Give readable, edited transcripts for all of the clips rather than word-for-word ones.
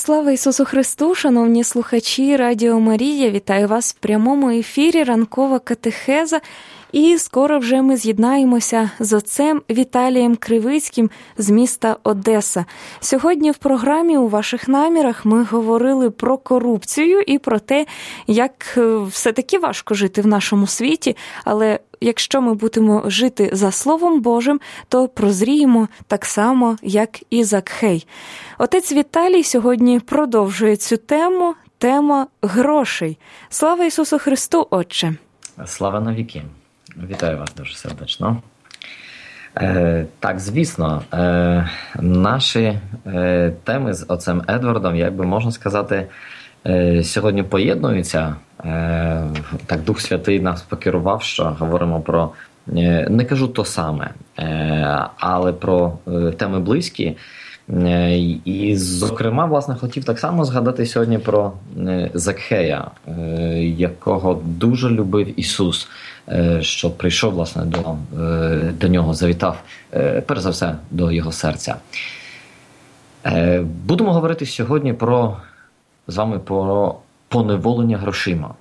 Слава Ісусу Христу, шановні слухачі Радіо Марія, вітаю вас в прямому ефірі «Ранкова катехеза». І скоро вже ми з'єднаємося з отцем Віталієм Кривицьким з міста Одеса. Сьогодні в програмі «У ваших намірах» ми говорили про корупцію і про те, як все-таки важко жити в нашому світі, але якщо ми будемо жити за Словом Божим, то прозріємо так само, як і Закхей. Отець Віталій сьогодні продовжує цю тему, тема грошей. Слава Ісусу Христу, Отче! Слава навіки! Вітаю вас дуже сердечно. Так, звісно, наші теми з отцем Едвардом, як би можна сказати, сьогодні поєднуються. Так, Дух Святий нас покерував, що говоримо про, не кажу то саме, але про теми близькі. І, зокрема, власне, хотів так само згадати сьогодні про Закхея, якого дуже любив Ісус, що прийшов, власне, до нього, завітав, перш за все, до його серця. Будемо говорити сьогодні з вами про поневолення грошима.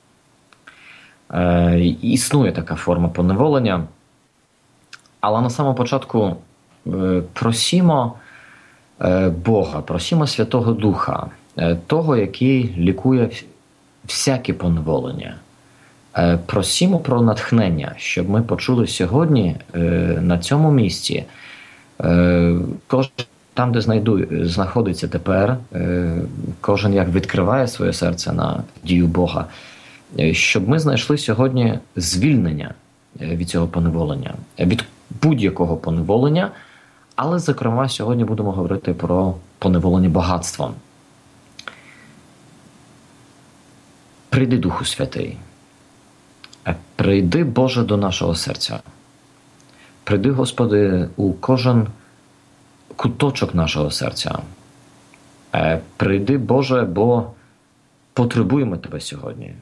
Існує така форма поневолення, але на самому початку просімо Бога, просімо Святого Духа, того, який лікує всякі поневолення. Просімо про натхнення, щоб ми почули сьогодні на цьому місці, кожен там, де знаходиться тепер, кожен як відкриває своє серце на дію Бога, щоб ми знайшли сьогодні звільнення від цього поневолення, від будь-якого поневолення. Але, зокрема, сьогодні будемо говорити про поневолення багатством. Прийди, Духу Святий. Прийди, Боже, до нашого серця. Прийди, Господи, у кожен куточок нашого серця. Прийди, Боже, бо потребуємо Тебе сьогодні.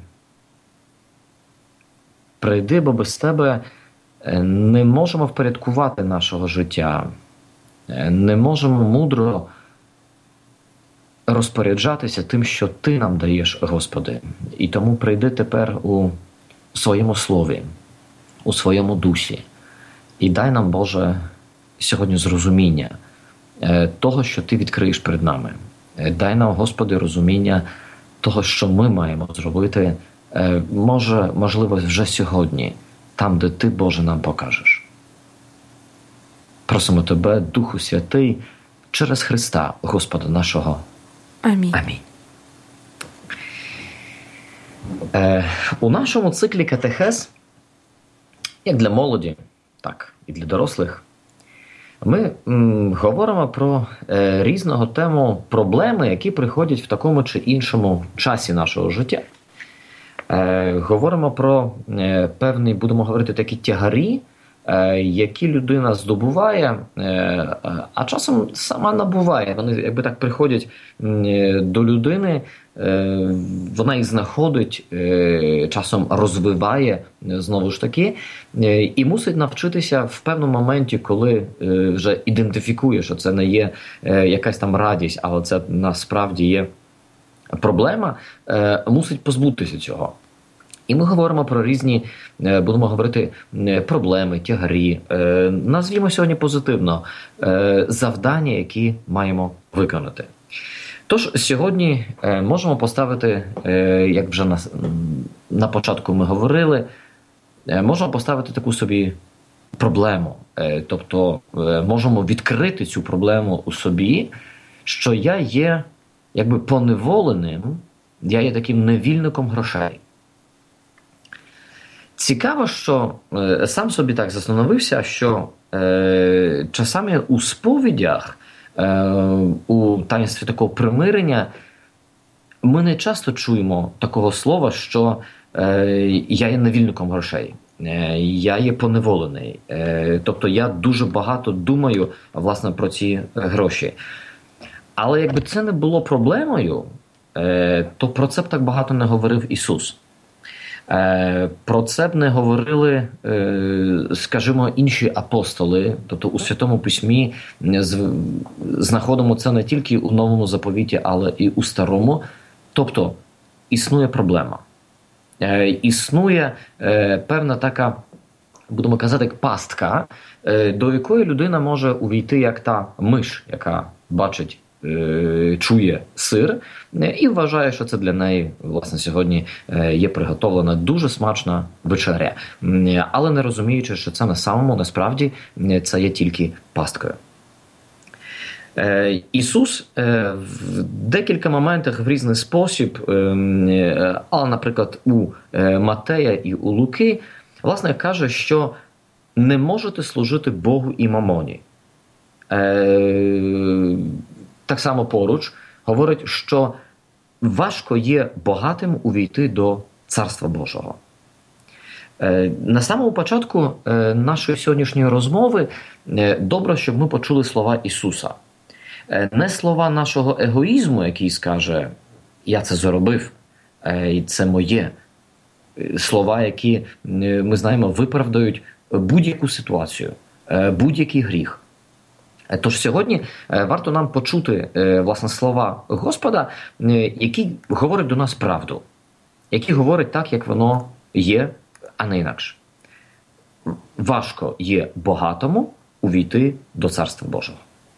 Прийди, бо без Тебе не можемо впорядкувати нашого життя. Не можемо мудро розпоряджатися тим, що Ти нам даєш, Господи. І тому прийди тепер у своєму слові, у своєму дусі. І дай нам, Боже, сьогодні зрозуміння того, що Ти відкриєш перед нами. Дай нам, Господи, розуміння того, що ми маємо зробити, можливо, вже сьогодні, там, де Ти, Боже, нам покажеш. Просимо Тебе, Духу Святий, через Христа, Господа нашого. Амінь. Амінь. У нашому циклі катехез, як для молоді, так і для дорослих, ми говоримо про різного тему проблеми, які приходять в такому чи іншому часі нашого життя. Говоримо про певні, будемо говорити, такі тягарі, які людина здобуває, а часом сама набуває. Вони, якби так, приходять до людини, вона їх знаходить, часом розвиває, знову ж таки, і мусить навчитися в певному моменті, коли вже ідентифікує, що це не є якась там радість, але це насправді є проблема, мусить позбутися цього. І ми говоримо про різні, будемо говорити, проблеми, тягарі, назвімо сьогодні позитивно, завдання, які маємо виконати. Тож сьогодні можемо поставити, як вже на початку ми говорили, можемо поставити таку собі проблему. Тобто можемо відкрити цю проблему у собі, що я є якби поневоленим, я є таким невільником грошей. Цікаво, що сам собі так застановився, що часами у сповідях, у таїнстві такого примирення, ми не часто чуємо такого слова, що я є невільником грошей, я є поневолений. Тобто я дуже багато думаю, власне, про ці гроші. Але якби це не було проблемою, то про це б так багато не говорив Ісус. Про це б не говорили, скажімо, інші апостоли. Тобто у Святому Письмі знаходимо це не тільки у Новому заповіті, але і у Старому. Тобто існує проблема. Існує певна така, будемо казати, пастка, до якої людина може увійти як та миш, яка бачить, чує сир і вважає, що це для неї, власне, сьогодні є приготовлена дуже смачна вечеря, але не розуміючи, що це насправді це є тільки пасткою. Ісус в декілька моментах в різний спосіб, але, наприклад, у Матея і у Луки, власне, каже, що не можете служити Богу і мамоні. Так само поруч говорить, що важко є багатим увійти до Царства Божого. На самому початку нашої сьогоднішньої розмови добре, щоб ми почули слова Ісуса. Не слова нашого егоїзму, який скаже «я це заробив, і це моє». Слова, які, ми знаємо, виправдають будь-яку ситуацію, будь-який гріх. Тож сьогодні варто нам почути, власне, слова Господа, які говорять до нас правду, які говорять так, як воно є, а не інакше. Важко є багатому увійти до Царства Божого.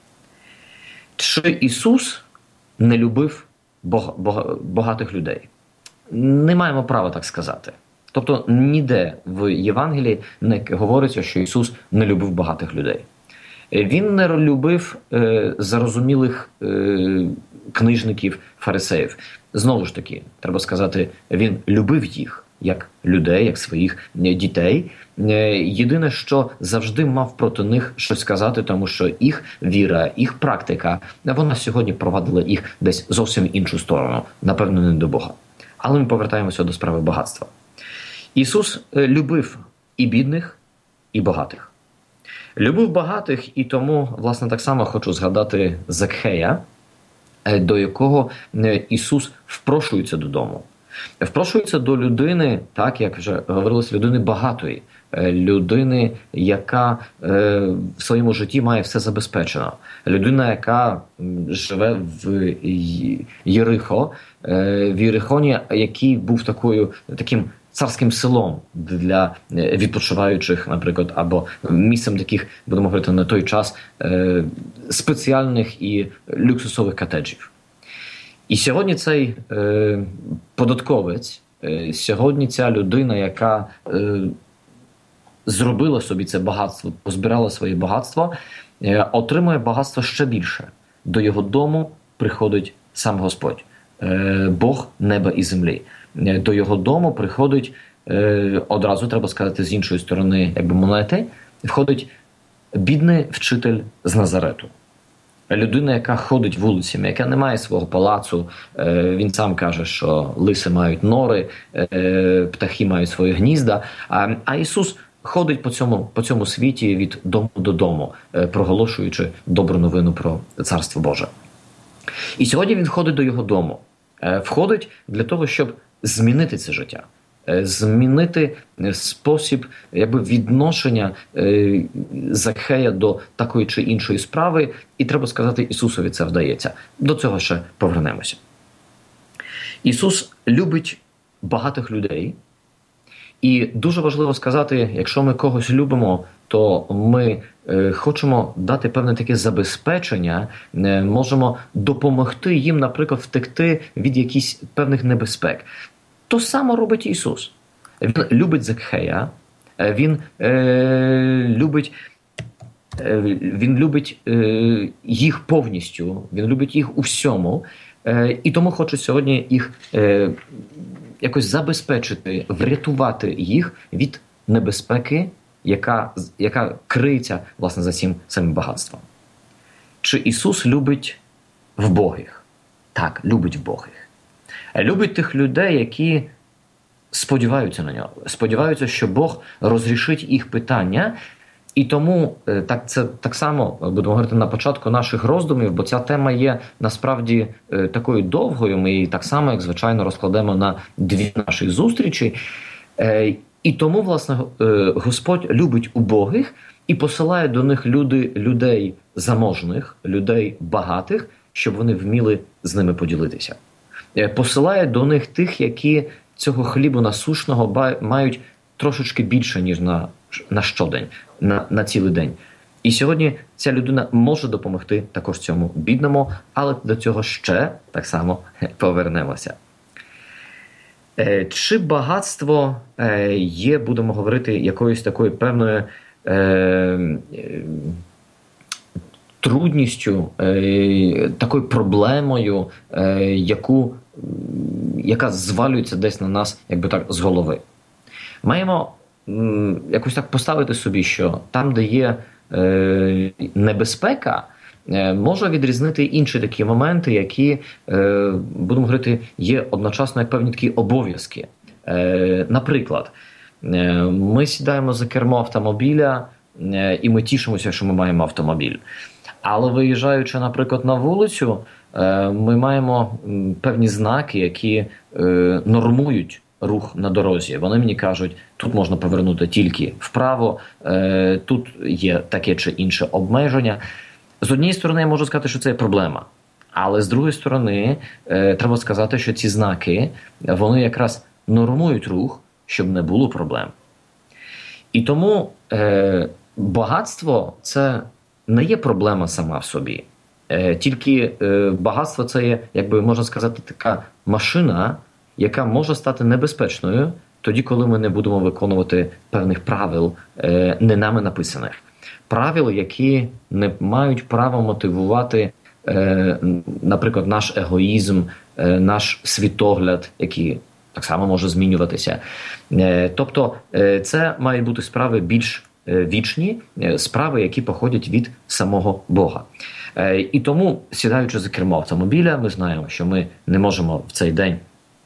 Чи Ісус не любив багатих людей? Не маємо права так сказати. Тобто ніде в Євангелії не говориться, що Ісус не любив багатих людей. Він не любив зарозумілих книжників, фарисеїв. Знову ж таки, треба сказати, він любив їх як людей, як своїх дітей. Єдине, що завжди мав проти них щось сказати, тому що їх віра, їх практика, вона сьогодні провадила їх десь зовсім іншу сторону, напевно, не до Бога. Але ми повертаємося до справи багатства. Ісус любив і бідних, і багатих. Любив багатих, і тому, власне, так само хочу згадати Закхея, до якого Ісус впрошується додому. Впрошується до людини, так, як вже говорилось, людини багатої, людини, яка в своєму житті має все забезпечено. Людина, яка живе в Єрихо, в Єрихоні, який був таким царським селом для відпочиваючих, наприклад, або місцем таких, будемо говорити на той час, спеціальних і люксусових котеджів. І сьогодні цей податковець, сьогодні ця людина, яка зробила собі це багатство, позбирала своє багатство, отримує багатство ще більше. До його дому приходить сам Господь, Бог неба і землі. До його дому приходить, одразу треба сказати з іншої сторони, якби монети, входить бідний вчитель з Назарету. Людина, яка ходить вулицями, яка не має свого палацу, він сам каже, що лиси мають нори, птахи мають свої гнізда, а Ісус ходить по цьому світі від дому до дому, проголошуючи добру новину про Царство Боже. І сьогодні він входить до його дому. Входить для того, щоб змінити це життя, змінити спосіб відношення Закхея до такої чи іншої справи, і треба сказати, Ісусові це вдається. До цього ще повернемося. Ісус любить багатих людей, і дуже важливо сказати, якщо ми когось любимо, то ми хочемо дати певне таке забезпечення, можемо допомогти їм, наприклад, втекти від якихось певних небезпек. То саме робить Ісус. Він любить Закхея, він любить їх повністю, він любить їх у всьому, і тому хоче сьогодні їх якось забезпечити, врятувати їх від небезпеки, яка криється, власне, за цим багатством. Чи Ісус любить вбогих? Так, любить вбогих. Любить тих людей, які сподіваються на нього. Сподіваються, що Бог розрішить їх питання. І тому це так само, будемо говорити на початку наших роздумів, бо ця тема є насправді такою довгою. Ми її так само, як звичайно, розкладемо на 2 наші зустрічі. І тому, власне, Господь любить убогих і посилає до них людей заможних, людей багатих, щоб вони вміли з ними поділитися. Посилає до них тих, які цього хлібу насушного мають трошечки більше, ніж на щодень, на цілий день. І сьогодні ця людина може допомогти також цьому бідному, але до цього ще так само повернемося. Чи багатство є, будемо говорити, якоюсь такою певною трудністю, такою проблемою, яка звалюється десь на нас, якби так, з голови? Маємо якось так поставити собі, що там, де є небезпека, може відрізнити інші такі моменти, які, будемо говорити, є одночасно як певні такі обов'язки. Наприклад, ми сідаємо за кермо автомобіля і ми тішимося, що ми маємо автомобіль. Але виїжджаючи, наприклад, на вулицю, ми маємо певні знаки, які нормують рух на дорозі. Вони мені кажуть, тут можна повернути тільки вправо, тут є таке чи інше обмеження. З однієї сторони, я можу сказати, що це є проблема. Але з другої сторони, треба сказати, що ці знаки, вони якраз нормують рух, щоб не було проблем. І тому багатство – це не є проблема сама в собі. Тільки багатство – це є, якби можна сказати, така машина, яка може стати небезпечною тоді, коли ми не будемо виконувати певних правил, не нами написаних. Правил, які не мають права мотивувати, наприклад, наш егоїзм, наш світогляд, який так само може змінюватися. Тобто це мають бути справи більш вічні, справи, які походять від самого Бога. І тому, сідаючи за кермо автомобіля, ми знаємо, що ми не можемо в цей день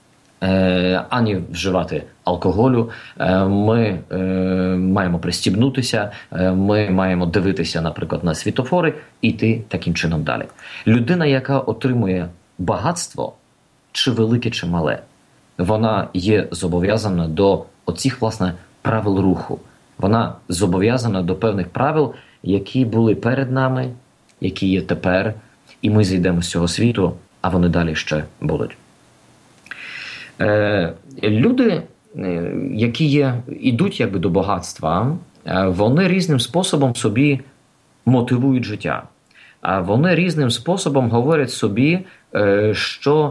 ані вживати алкоголю, ми маємо пристібнутися, ми маємо дивитися, наприклад, на світлофори і йти таким чином далі. Людина, яка отримує багатство, чи велике, чи мале, вона є зобов'язана до оцих, власне, правил руху. Вона зобов'язана до певних правил, які були перед нами, які є тепер, і ми зійдемо з цього світу, а вони далі ще будуть. Люди, які ідуть якби до багатства, вони різним способом собі мотивують життя. Вони різним способом говорять собі, що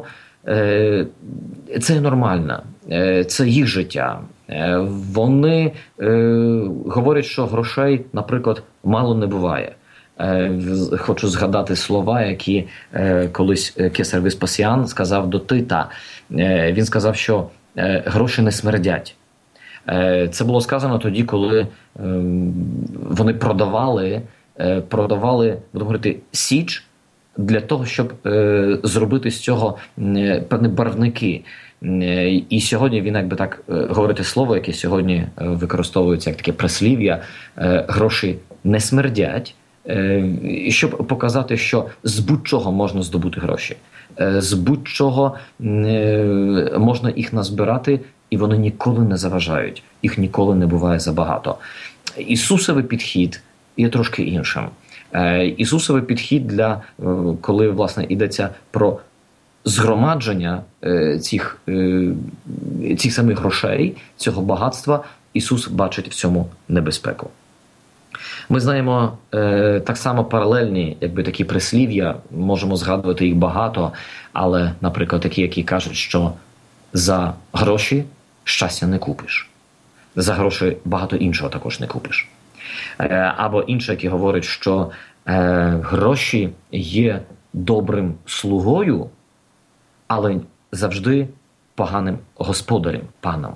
це нормально, це їх життя. Вони говорять, що грошей, наприклад, мало не буває. Хочу згадати слова, які колись кесар Веспасіан сказав до Тита. Він сказав, що гроші не смердять. Це було сказано тоді, коли вони продавали, будемо говорити, січ для того, щоб зробити з цього певні барвники. І сьогодні він, якби так говорити слово, яке сьогодні використовується як таке прислів'я, гроші не смердять, щоб показати, що з будь-чого можна здобути гроші. З будь-чого можна їх назбирати, і вони ніколи не заважають. Їх ніколи не буває забагато. Ісусовий підхід є трошки іншим. Ісусовий підхід коли, власне, йдеться про згромадження цих самих грошей, цього багатства, Ісус бачить в цьому небезпеку. Ми знаємо так само паралельні, якби такі прислів'я, можемо згадувати їх багато, але, наприклад, такі, які кажуть, що за гроші щастя не купиш. За гроші багато іншого також не купиш. Або інші, які говорять, що гроші є добрим слугою, але завжди поганим господарем, паном.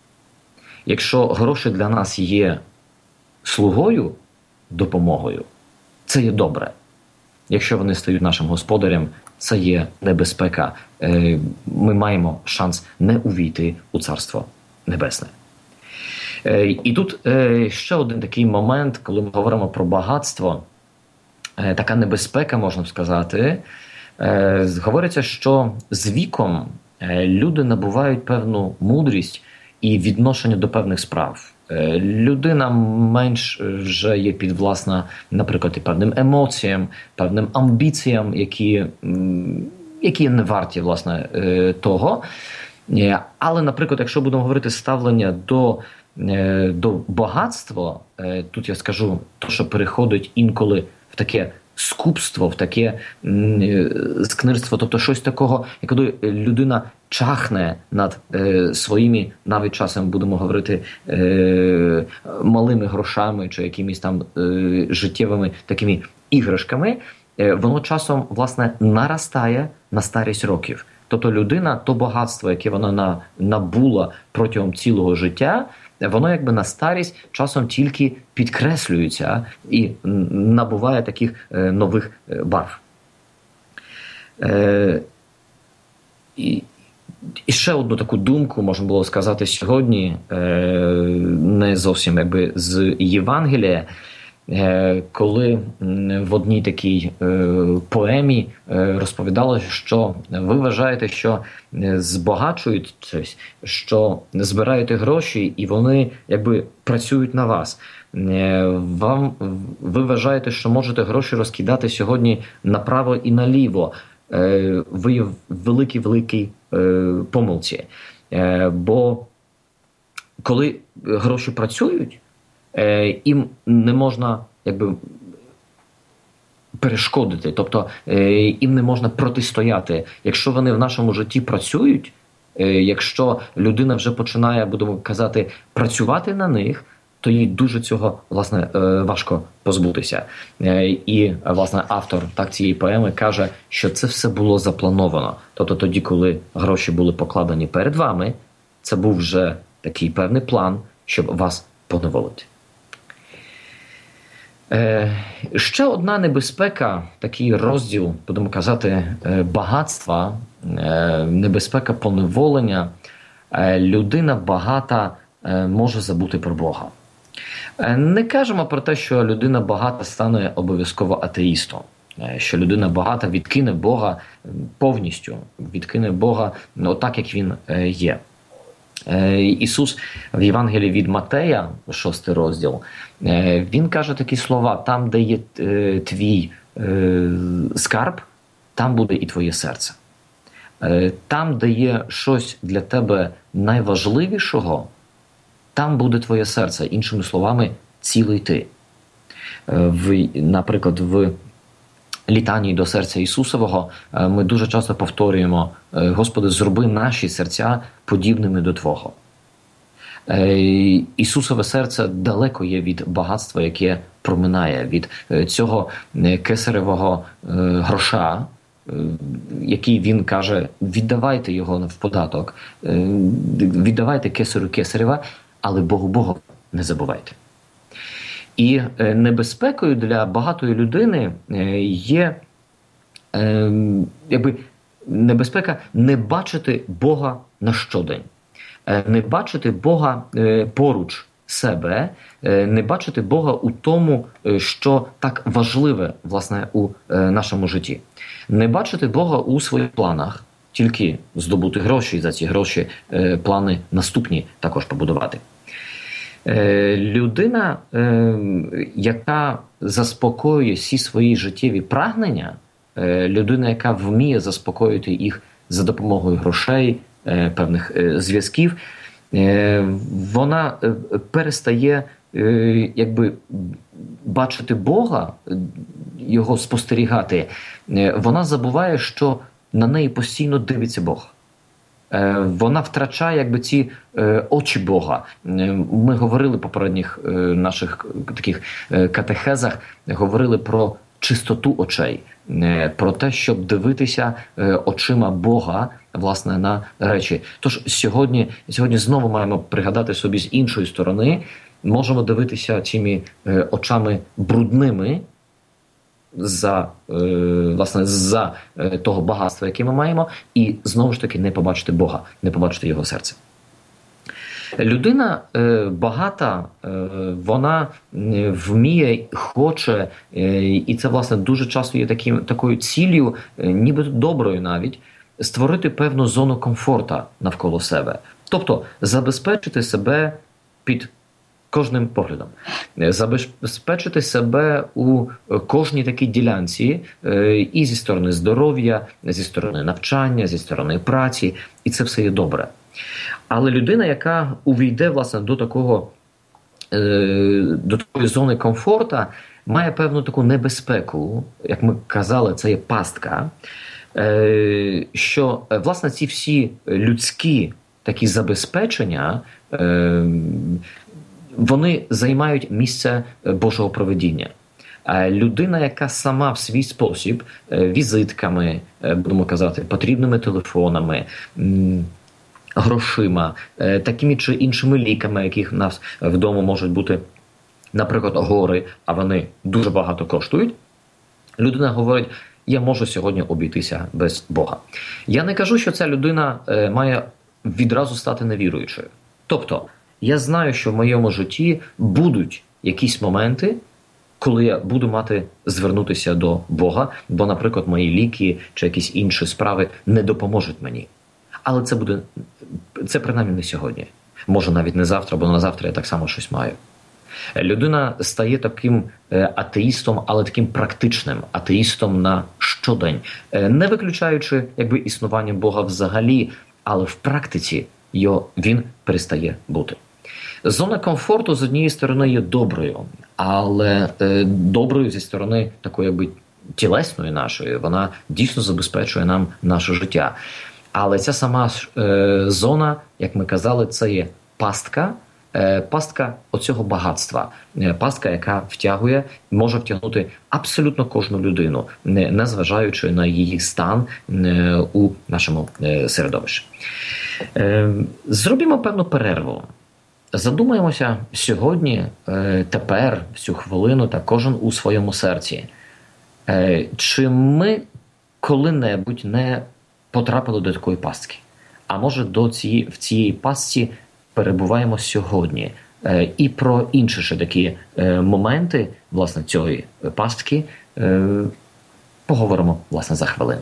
Якщо гроші для нас є слугою, допомогою, це є добре. Якщо вони стають нашим господарем, це є небезпека. Ми маємо шанс не увійти у Царство Небесне. І тут ще один такий момент, коли ми говоримо про багатство, така небезпека, можна сказати. Говориться, що з віком люди набувають певну мудрість і відношення до певних справ. Людина менш вже є підвласна, наприклад, і певним емоціям, певним амбіціям, які не варті, власне, того. Але, наприклад, якщо будемо говорити ставлення до багатства, тут я скажу, то, що переходить інколи в таке скупство, в таке скнирство, тобто щось такого, як коли людина чахне над своїми, навіть часом будемо говорити, малими грошами чи якимись там життєвими такими іграшками, воно часом, власне, наростає на старість років. Тобто людина, то багатство, яке вона набула протягом цілого життя, воно якби на старість часом тільки підкреслюється і набуває таких нових барв. І ще одну таку думку можна було сказати сьогодні, не зовсім якби з Євангелія, коли в одній такій поемі розповідалося, що ви вважаєте, що збагачують щось, що збираєте гроші і вони якби працюють на вас. Ви вважаєте, що можете гроші розкидати сьогодні направо і наліво. Ви в великій помилці. Бо коли гроші працюють, їм не можна якби перешкодити, тобто їм не можна протистояти. Якщо вони в нашому житті працюють, якщо людина вже починає, будемо казати, працювати на них, то їй дуже цього, власне, важко позбутися. І, власне, автор цієї поеми каже, що це все було заплановано. Тобто тоді, коли гроші були покладені перед вами, це був вже такий певний план, щоб вас поневолити. Ще одна небезпека, такий розділ, будемо казати, багатства, небезпека поневолення. Людина багата може забути про Бога. Не кажемо про те, що людина багата стане обов'язково атеїстом, що людина багата відкине Бога повністю, відкине Бога так, як Він є. Ісус в Євангелії від Матея, 6 розділ, Він каже такі слова: там, де є твій скарб, там буде і твоє серце. Там, де є щось для тебе найважливішого, там буде твоє серце. Іншими словами, цілий ти. Наприклад, в літанії до серця Ісусового ми дуже часто повторюємо: Господи, зроби наші серця подібними до Твого. Ісусове серце далеко є від багатства, яке проминає, від цього кесаревого гроша, який він каже: віддавайте його в податок, віддавайте кесарю кесарева, але Богу Бога не забувайте. І небезпекою для багатої людини є якби небезпека не бачити Бога на щодень, не бачити Бога поруч себе, не бачити Бога у тому, що так важливе, власне, у нашому житті. Не бачити Бога у своїх планах, тільки здобути гроші, і за ці гроші плани наступні також побудувати. Людина, яка заспокоює всі свої життєві прагнення, людина, яка вміє заспокоїти їх за допомогою грошей, певних зв'язків, вона перестає якби бачити Бога, його спостерігати. Вона забуває, що на неї постійно дивиться Бог. Вона втрачає якби ці очі Бога. Ми говорили в попередніх наших таких катехезах, говорили про чистоту очей, про те, щоб дивитися очима Бога, власне, на речі. Тож сьогодні знову маємо пригадати собі з іншої сторони, можемо дивитися цими очами брудними, власне, за того багатства, яке ми маємо, і знову ж таки не побачити Бога, не побачити його серце. Людина багата, вона вміє, хоче, і це, власне, дуже часто є такою ціллю, ніби доброю навіть, створити певну зону комфорту навколо себе. Тобто забезпечити себе під кожним поглядом. Забезпечити себе у кожній такій ділянці і зі сторони здоров'я, зі сторони навчання, зі сторони праці. І це все є добре. Але людина, яка увійде, власне, до такої зони комфорту, має певну таку небезпеку, як ми казали, це є пастка, що, власне, ці всі людські такі забезпечення, вони займають місце Божого провидіння. Людина, яка сама в свій спосіб, візитками, будемо казати, потрібними телефонами, грошима, такими чи іншими ліками, яких в нас вдома можуть бути, наприклад, гори, а вони дуже багато коштують, людина говорить, я можу сьогодні обійтися без Бога. Я не кажу, що ця людина має відразу стати невіруючою. Тобто, я знаю, що в моєму житті будуть якісь моменти, коли я буду мати звернутися до Бога, бо, наприклад, мої ліки чи якісь інші справи не допоможуть мені. Але це принаймні не сьогодні. Може, навіть не завтра, бо на завтра я так само щось маю. Людина стає таким атеїстом, але таким практичним атеїстом на щодень, не виключаючи існування Бога взагалі, але в практиці він перестає бути. Зона комфорту, з однієї сторони, є доброю, але доброю зі сторони такої тілесної нашої, вона дійсно забезпечує нам наше життя. Але ця сама зона, як ми казали, це є пастка оцього багатства. Пастка, яка може втягнути абсолютно кожну людину, незважаючи на її стан у нашому середовищі. Зробімо певну перерву. Задумаємося сьогодні, тепер, в цю хвилину, та кожен у своєму серці. Чи ми коли-небудь не потрапили до такої пастки? А може, в цієї пастці перебуваємо сьогодні? І про інші ще такі моменти, власне, цієї пастки поговоримо, власне, за хвилину.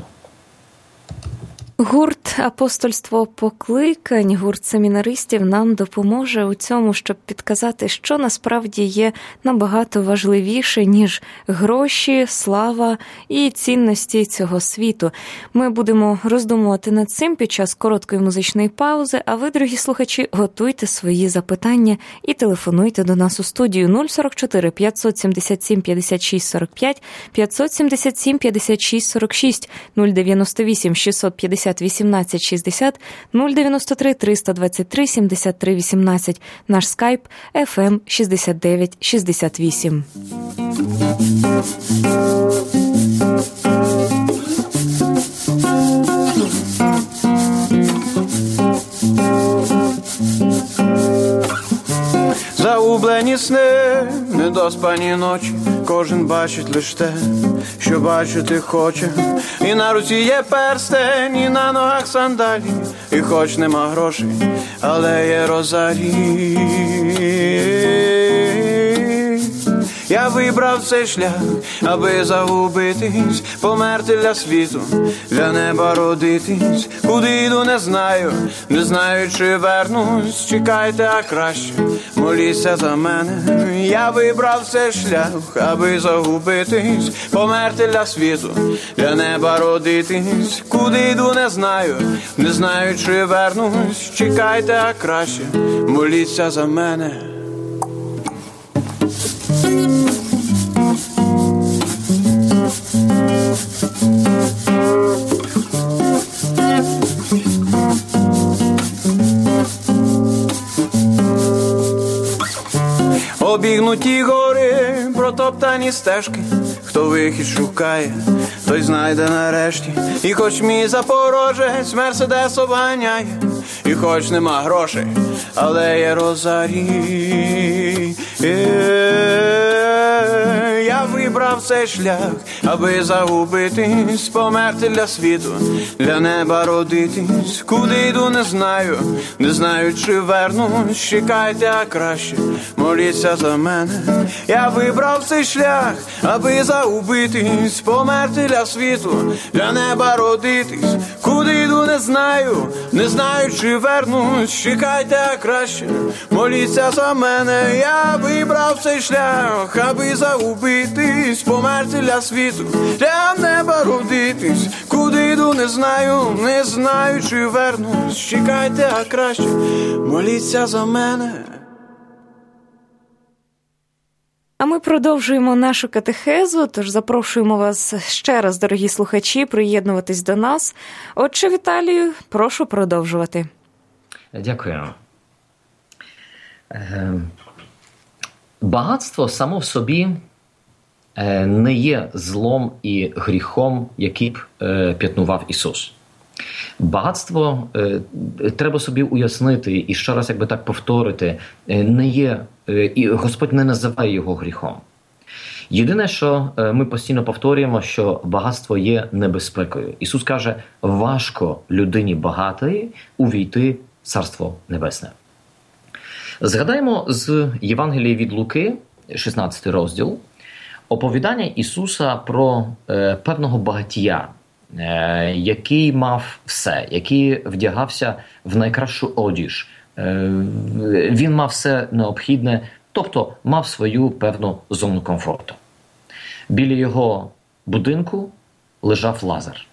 Гурт «Апостольство покликань», гурт семінаристів нам допоможе у цьому, щоб підказати, що насправді є набагато важливіше, ніж гроші, слава і цінності цього світу. Ми будемо роздумувати над цим під час короткої музичної паузи, а ви, дорогі слухачі, готуйте свої запитання і телефонуйте до нас у студію 044 577 56 45, 577 56 46, 098 650 18 60, 093 323 73 18. Наш скайп FM 69 68. Загублені сни, недоспані ночі, кожен бачить лиш те, що бачити хоче. І на руці є перстень, і на ногах сандалі, і хоч нема грошей, але є розарій. Я вибрав цей шлях, аби загубитись, померти для світу, для неба родитись. Куди йду, не знаю, не знаю, чи вернусь. Чекайте, а краще моліться за мене. Я вибрав цей шлях, аби загубитись, померти для світу, для неба родитись. Куди йду, не знаю, не знаю, чи вернусь. Чекайте, а краще моліться за мене. Обігнуті гори, протоптані стежки, хто вихід шукає, той знайде нарешті. І хоч мій запорожець Мерседес обганяє, і хоч нема грошей, але є розарій. Я Я вибрав цей шлях, аби загубитись, померти для світу, для неба родитись. Куди йду, не знаю, чи вернусь. Чекайте, а краще моліться за мене. Я вибрав цей шлях, аби загубитись, померти для світу, для неба родитись. Куди йду, не знаю, чи вернусь. Чекайте, а краще моліться за мене. Я вибрав цей шлях, аби загубитись, померти для світу, для неба родитись. Куди йду, не знаю, чи вернусь. Чекайте, а краще моліться за мене. А ми продовжуємо нашу катехезу, тож запрошуємо вас ще раз, дорогі слухачі, приєднуватись до нас. Отче Віталію, прошу продовжувати. Дякую. Багатство само в собі не є злом і гріхом, який б п'ятнував Ісус. Багатство, треба собі уяснити і ще раз якби так повторити, не є, і Господь не називає його гріхом. Єдине, що ми постійно повторюємо, що багатство є небезпекою. Ісус каже, важко людині багатої увійти в Царство Небесне. Згадаємо з Євангелія від Луки, 16 розділ, оповідання Ісуса про певного багатія, який мав все, який вдягався в найкращу одіж. Він мав все необхідне, тобто мав свою певну зону комфорту. Біля його будинку лежав Лазар.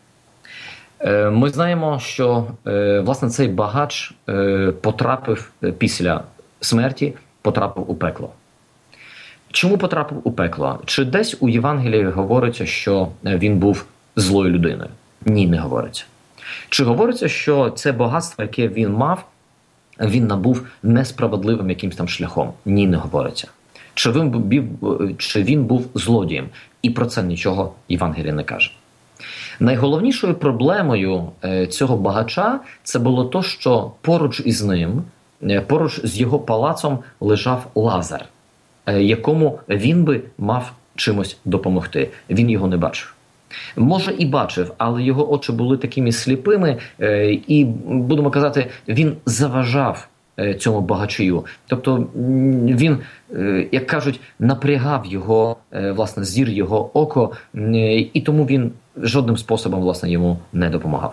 Ми знаємо, що власне цей багач потрапив після смерті, потрапив у пекло. Чому потрапив у пекло? Чи десь у Євангелії говориться, що він був злою людиною? Ні, не говориться. Чи говориться, що це багатство, яке він мав, він набув несправедливим якимсь там шляхом? Ні, не говориться. Чи він був злодієм? І про це нічого Євангелія не каже. Найголовнішою проблемою цього багача це було то, що поруч із ним, поруч з його палацом лежав Лазар, якому він би мав чимось допомогти. Він його не бачив. Може і бачив, але його очі були такими сліпими і, будемо казати, він заважав цьому багачію. Тобто він, як кажуть, напрягав його, власне, зір, його око, і тому він жодним способом, власне, йому не допомагав.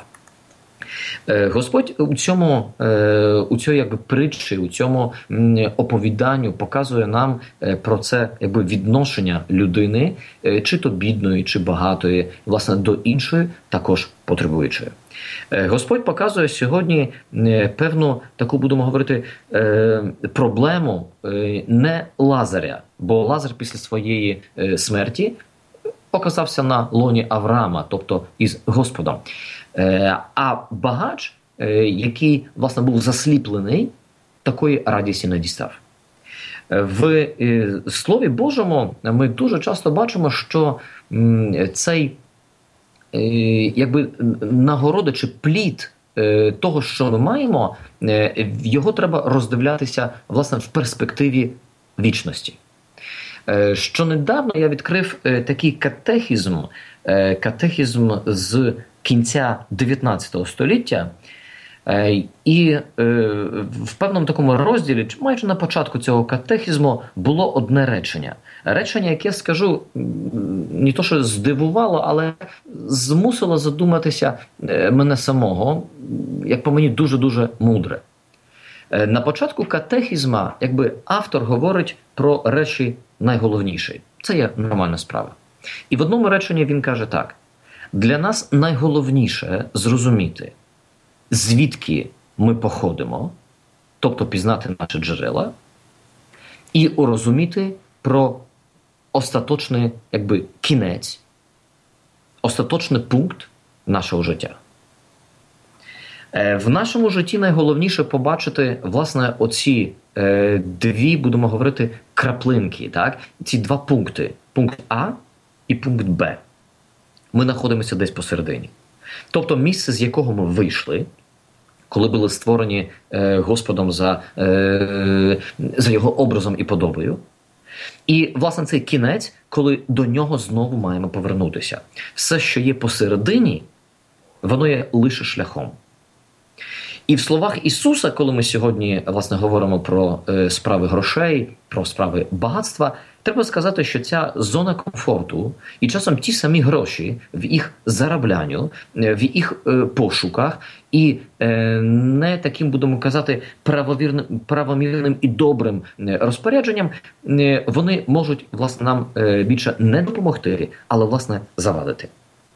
Господь у цій якби притчі, у цьому оповіданню показує нам про це якби відношення людини, чи то бідної, чи багатої, власне, до іншої, також потребуючої. Господь показує сьогодні певну таку, будемо говорити, проблему не Лазаря, бо Лазар після своєї смерті оказався на лоні Авраама, тобто із Господом. А багач, який, власне, був засліплений, такої радісті не дістав. В Слові Божому ми дуже часто бачимо, що цей якби нагорода чи плід того, що ми маємо, його треба роздивлятися, власне, в перспективі вічності. Що недавно я відкрив такий катехізм з кінця 19 століття, і в певному такому розділі, майже на початку цього катехізму, було одне речення. Речення, яке, скажу, не то що здивувало, але змусило задуматися мене самого, як по мені, дуже-дуже мудре. На початку катехізма, якби, автор говорить про речі найголовніші. Це є нормальна справа. І в одному реченні він каже так. Для нас найголовніше зрозуміти, звідки ми походимо, тобто пізнати наші джерела, і урозуміти про остаточний, якби, кінець, остаточний пункт нашого життя. В нашому житті найголовніше побачити, власне, оці дві, будемо говорити, краплинки, так? Ці два пункти. Пункт А і пункт Б. Ми знаходимося десь посередині. Тобто місце, з якого ми вийшли, коли були створені Господом за його образом і подобою, І, власне, цей кінець, коли до нього знову маємо повернутися. Все, що є посередині, воно є лише шляхом. І в словах Ісуса, коли ми сьогодні, власне, говоримо про справи грошей, про справи багатства, треба сказати, що ця зона комфорту і часом ті самі гроші в їх зароблянню, в їх пошуках і не таким, будемо казати, правомірним і добрим розпорядженням, вони можуть, власне, нам більше не допомогти, але, власне, завадити.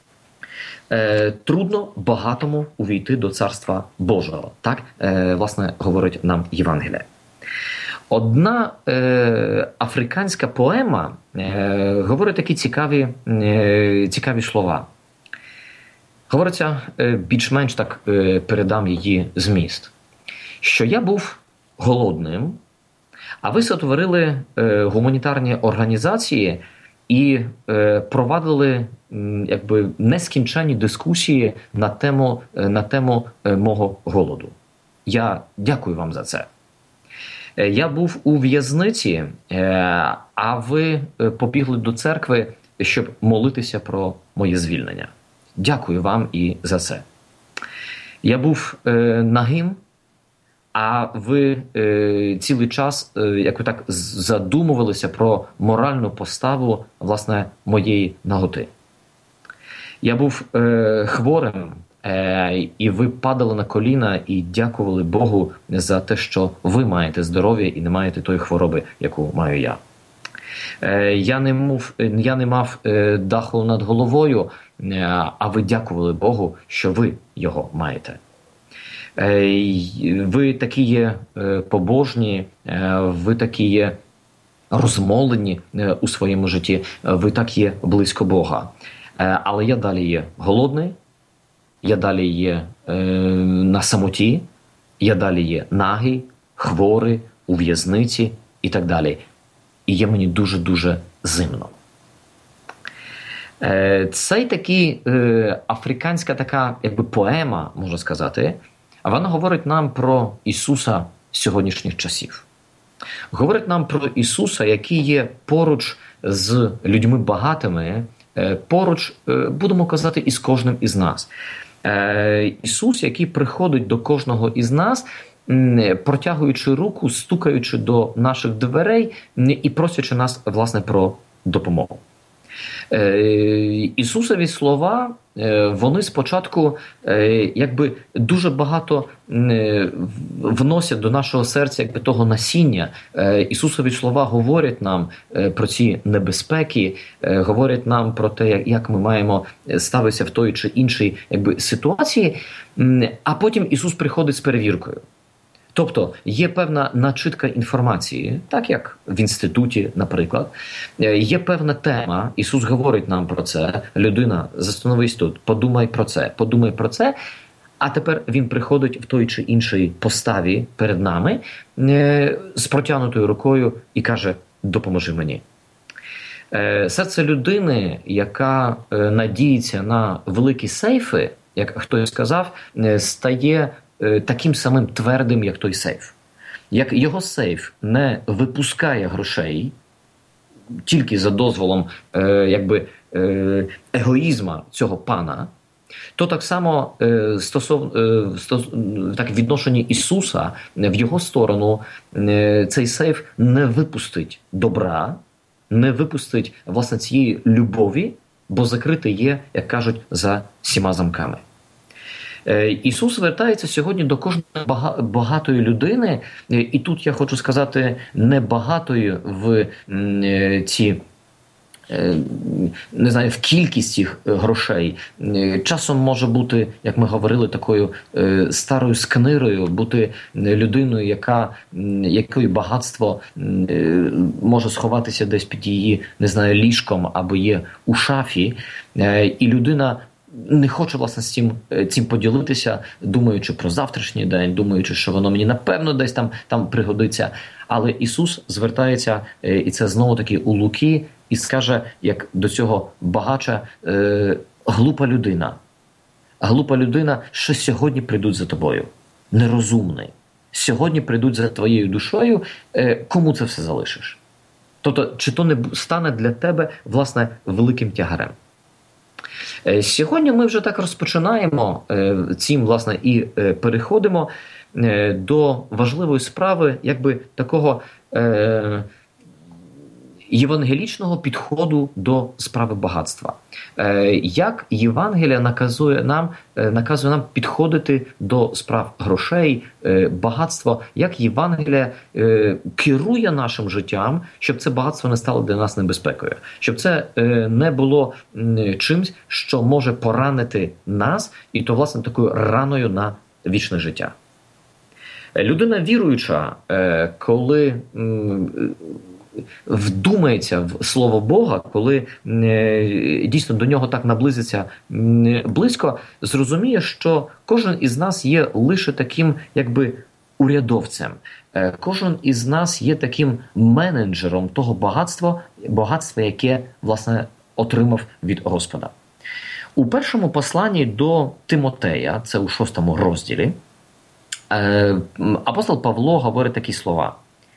Трудно багатому увійти до Царства Божого. Так, власне, говорить нам Євангеліє. Одна африканська поема говорить такі цікаві слова. Говориться, більш-менш так передам її зміст. Що я був голодним, а ви сотворили гуманітарні організації і провадили якби нескінченні дискусії на тему мого голоду. Я дякую вам за це. Я був у в'язниці, а ви побігли до церкви, щоб молитися про моє звільнення. Дякую вам і за це. Я був нагим, а ви цілий час як ви так задумувалися про моральну поставу, власне, моєї наготи. Я був хворим, і ви падали на коліна і дякували Богу за те, що ви маєте здоров'я і не маєте тої хвороби, яку маю я. Я не мав даху над головою, а ви дякували Богу, що ви його маєте. Ви такі є побожні, ви такі є розмолені у своєму житті, ви так є близько Бога. Але я далі є голодний, я далі є на самоті, я далі є нагий, хворий, у в'язниці і так далі. І є мені дуже-дуже зимно. Це такий африканська така якби поема, можна сказати, а вона говорить нам про Ісуса сьогоднішніх часів. Говорить нам про Ісуса, який є поруч з людьми багатими, поруч, будемо казати, із кожним із нас. Ісус, який приходить до кожного із нас, протягуючи руку, стукаючи до наших дверей і просячи нас, власне, про допомогу. Ісусові слова, вони спочатку якби дуже багато вносять до нашого серця якби того насіння. Ісусові слова говорять нам про ці небезпеки, говорять нам про те, як ми маємо ставитися в той чи іншій якби ситуації, а потім Ісус приходить з перевіркою. Тобто є певна начитка інформації, так як в інституті, наприклад. Є певна тема, Ісус говорить нам про це, людина, застановись тут, подумай про це, а тепер Він приходить в той чи іншій поставі перед нами з протягнутою рукою і каже, допоможи мені. Серце людини, яка надіється на великі сейфи, як хтось сказав, стає таким самим твердим, як той сейф. Як його сейф не випускає грошей тільки за дозволом егоїзма цього пана, то так само так, в відношенні Ісуса в його сторону цей сейф не випустить добра, не випустить, власне, цієї любові, бо закритий є, як кажуть, за 7 замками. Ісус звертається сьогодні до кожної багатої людини, і тут я хочу сказати, не багатої в в кількість цих грошей. Часом може бути, як ми говорили, такою старою скнирою, бути людиною, якої багатство може сховатися десь під її, ліжком або є у шафі, і людина не хоче, власне, з цим поділитися, думаючи про завтрашній день, думаючи, що воно мені, напевно, десь там пригодиться. Але Ісус звертається, і це знову-таки у Луки, і скаже, як до цього багача, глупа людина, що сьогодні прийдуть за тобою. Нерозумний. Сьогодні прийдуть за твоєю душою, кому це все залишиш? Тобто, чи то не стане для тебе, власне, великим тягарем. Сьогодні ми вже так розпочинаємо цим, власне, і переходимо до важливої справи, якби такого євангелічного підходу до справи багатства. Як Євангелія наказує нам підходити до справ грошей, багатства, як Євангелія керує нашим життям, щоб це багатство не стало для нас небезпекою, щоб це не було чимсь, що може поранити нас, і то, власне, такою раною на вічне життя. Людина віруюча, коли вдумається в слово Бога, коли дійсно до нього так наблизиться близько, зрозуміє, що кожен із нас є лише таким, якби, урядовцем. Кожен із нас є таким менеджером того багатства, яке, власне, отримав від Господа. У першому посланні до Тимотея, це у 6 розділі, апостол Павло говорить такі слова.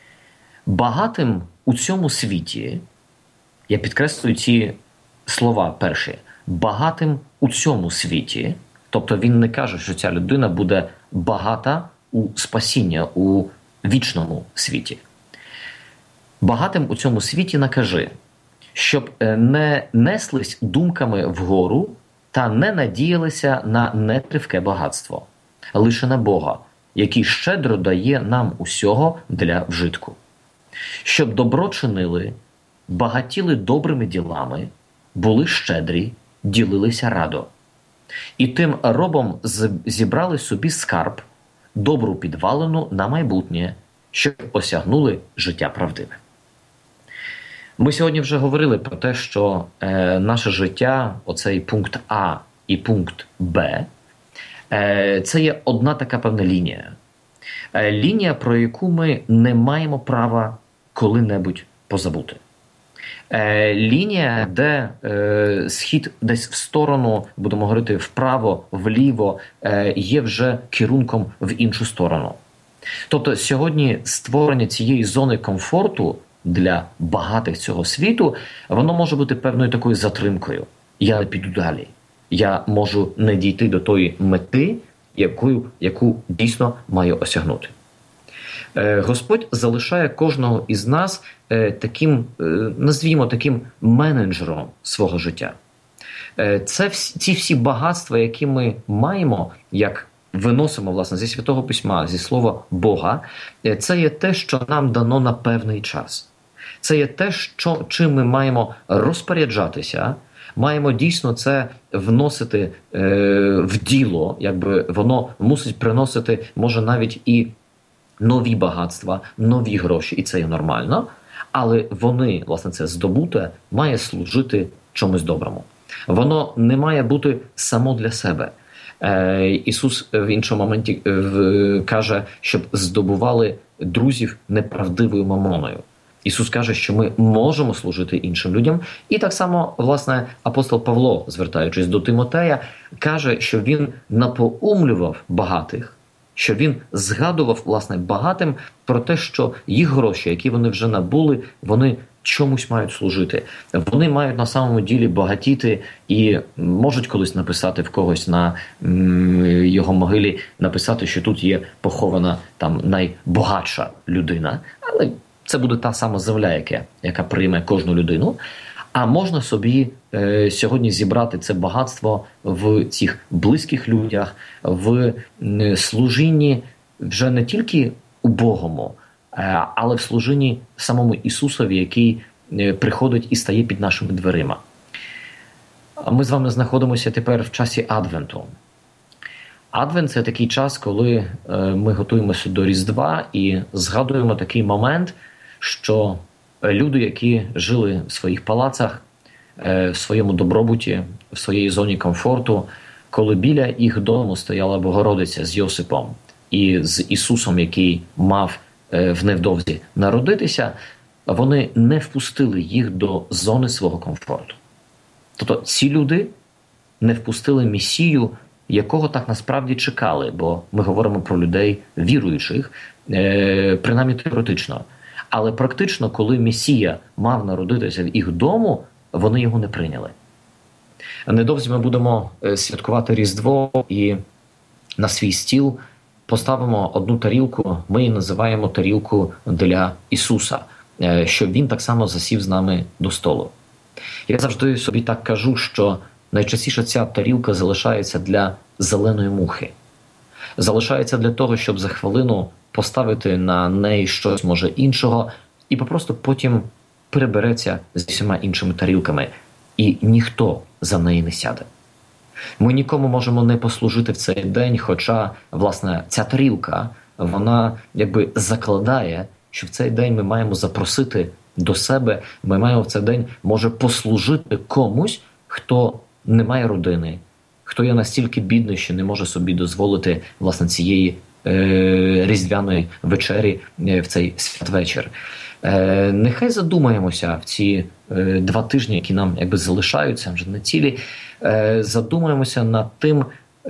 Багатим у цьому світі, я підкреслюю ці слова перші, багатим у цьому світі, тобто він не каже, що ця людина буде багата у спасіння, у вічному світі. Багатим у цьому світі накажи, щоб не неслись думками вгору та не надіялися на нетривке багатство, лише на Бога, який щедро дає нам усього для вжитку. Щоб добро чинили, багатіли добрими ділами, були щедрі, ділилися радо. І тим робом зібрали собі скарб, добру підвалину на майбутнє, щоб осягнули життя правдиве. Ми сьогодні вже говорили про те, що наше життя, оцей пункт А і пункт Б, це є одна така певна лінія. Лінія, про яку ми не маємо права коли-небудь позабути. Лінія, де схід десь в сторону, будемо говорити, вправо, вліво, є вже керунком в іншу сторону. Тобто сьогодні створення цієї зони комфорту для багатих цього світу, воно може бути певною такою затримкою. Я не піду далі. Я можу не дійти до тої мети, яку дійсно маю осягнути. Господь залишає кожного із нас таким, назвімо, таким менеджером свого життя. Ці всі багатства, які ми маємо, як виносимо, власне, зі Святого Письма, зі Слова Бога, це є те, що нам дано на певний час. Це є те, чим ми маємо розпоряджатися, маємо дійсно це вносити в діло, якби воно мусить приносити, може, навіть і нові багатства, нові гроші, і це є нормально, але вони, власне, це здобуте, має служити чомусь доброму. Воно не має бути само для себе. Ісус в іншому моменті каже, щоб здобували друзів неправдивою мамоною. Ісус каже, що ми можемо служити іншим людям. І так само, власне, апостол Павло, звертаючись до Тимотея, каже, що він напоумлював багатих, що він згадував, власне, багатим про те, що їх гроші, які вони вже набули, вони чомусь мають служити. Вони мають на самому ділі багатіти і можуть колись написати в когось на його могилі, написати, що тут є похована там найбагатша людина. Але це буде та сама земля, яка прийме кожну людину. А можна собі сьогодні зібрати це багатство в цих близьких людях, в служінні вже не тільки убогому, але в служінні самому Ісусові, який приходить і стає під нашими дверима. Ми з вами знаходимося тепер в часі Адвенту. Адвент – це такий час, коли ми готуємося до Різдва і згадуємо такий момент, що люди, які жили в своїх палацах, в своєму добробуті, в своїй зоні комфорту, коли біля їх дому стояла Богородиця з Йосипом і з Ісусом, який мав в невдовзі народитися, вони не впустили їх до зони свого комфорту. Тобто ці люди не впустили Месію, якого так насправді чекали, бо ми говоримо про людей віруючих, принаймні теоретично. Але практично, коли Месія мав народитися в їх дому, вони його не прийняли. Недовзі ми будемо святкувати Різдво і на свій стіл поставимо одну тарілку, ми її називаємо тарілку для Ісуса, щоб Він так само засів з нами до столу. Я завжди собі так кажу, що найчастіше ця тарілка залишається для зеленої мухи. Залишається для того, щоб за хвилину поставити на неї щось, може, іншого, і просто потім перебереться з усіма іншими тарілками. І ніхто за неї не сяде. Ми нікому можемо не послужити в цей день, хоча, власне, ця тарілка, вона якби закладає, що в цей день ми маємо запросити до себе, ми маємо в цей день, може, послужити комусь, хто не має родини, хто є настільки бідний, що не може собі дозволити, власне, цієї різдвяної вечері в цей святвечір. Нехай задумаємося в ці 2 тижні, які нам якби залишаються, вже не цілі, задумаємося над тим,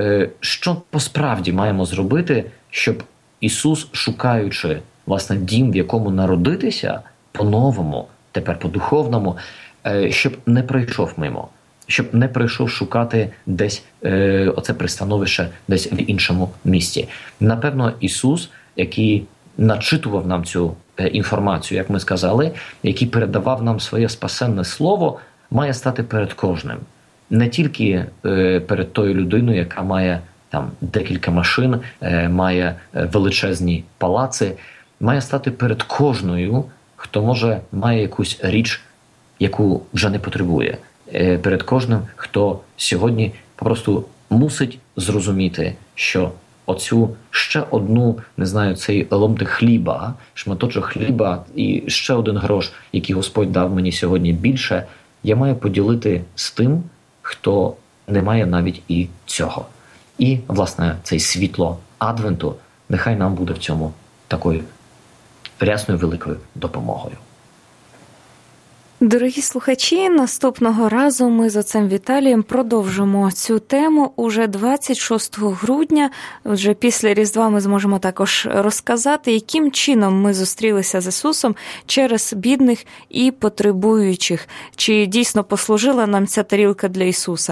що посправді маємо зробити, щоб Ісус, шукаючи, власне, дім, в якому народитися, по-новому, тепер по-духовному, щоб не пройшов мимо, щоб не прийшов шукати десь оце пристановище десь в іншому місті. Напевно, Ісус, який начитував нам цю інформацію, як ми сказали, який передавав нам своє спасенне слово, має стати перед кожним. Не тільки перед тою людиною, яка має там декілька машин, має величезні палаци, має стати перед кожною, хто, може, має якусь річ, яку вже не потребує. Перед кожним, хто сьогодні просто мусить зрозуміти, що оцю ще одну, не знаю, цей ломтик хліба, шматочок хліба і ще один грош, який Господь дав мені сьогодні більше, я маю поділити з тим, хто не має навіть і цього. І, власне, цей світло Адвенту, нехай нам буде в цьому такою рясною великою допомогою. Дорогі слухачі, наступного разу ми з отцем Віталієм продовжимо цю тему уже 26 грудня. Вже після Різдва ми зможемо також розказати, яким чином ми зустрілися з Ісусом через бідних і потребуючих. Чи дійсно послужила нам ця тарілка для Ісуса?